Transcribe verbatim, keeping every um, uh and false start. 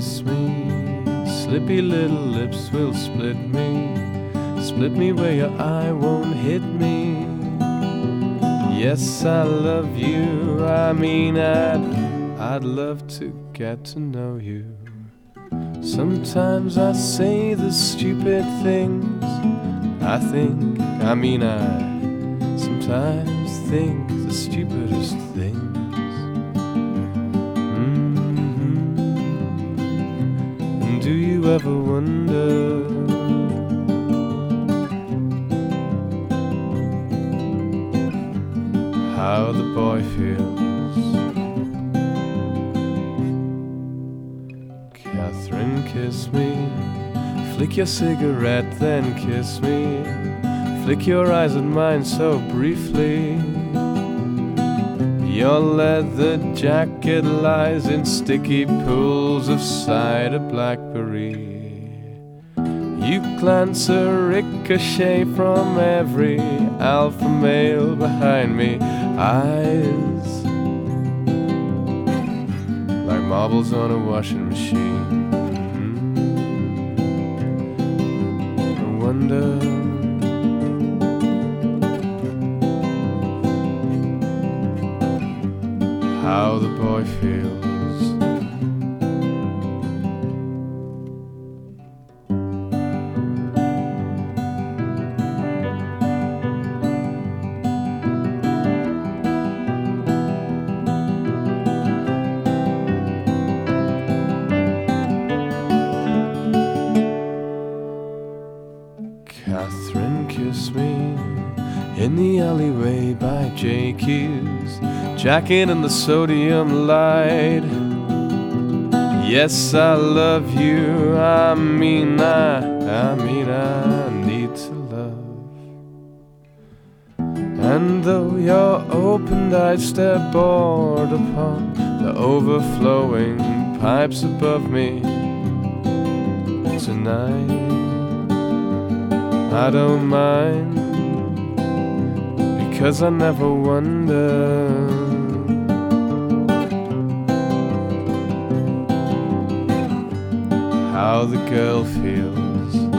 kiss me. Slippy little lips will split me. Split me where your eye won't hit me. Yes, I love you. I mean, I'd, I'd love to get to know you. Sometimes I say the stupid things. I think, I mean, I sometimes think the stupidest things. Mm-hmm. And do you ever wonder how the boy feels? Catherine, kiss me. Flick your cigarette, then kiss me. Flick your eyes at mine so briefly. Your leather jacket lies in sticky pools of cider blackberry. You glance a ricochet from every alpha male behind me. Eyes like marbles on a washing machine. Mm-hmm. I wonder how the boy feels. Catherine, kiss me in the alleyway by J Q's, jacket and the sodium light. Yes, I love you. I mean, I, I mean, I need to love. And though your opened eyes stare bored upon the overflowing pipes above me tonight, I don't mind, because I never wonder how the girl feels.